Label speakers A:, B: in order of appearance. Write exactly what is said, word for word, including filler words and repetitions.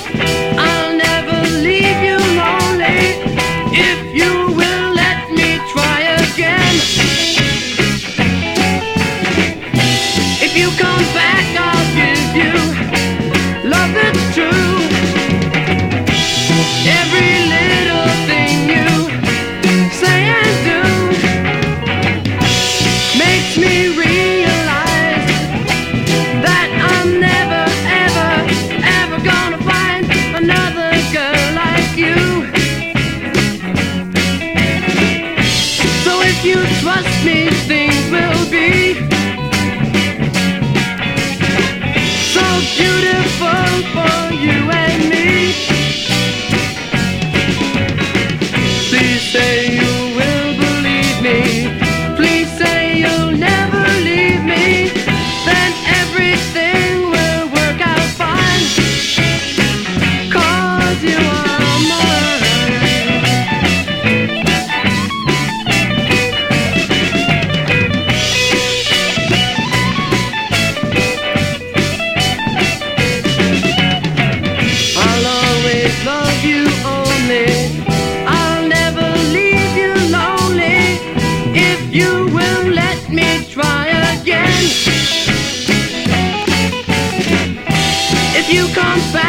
A: I'll never leave you lonely if you will let me try again. If you come back, I'll give you love that's true. Every little thing you say and do makes me realize that I'm never, ever, ever gonna find another girl like you. So if you trust me, things will be so beautiful for you and me. Please say you will believe me. Please say you'll never leave me. Then everything will work out fine. 'Cause you are mine. I'll always love you only. I'll never leave you lonely if you will let me try again. If you come back,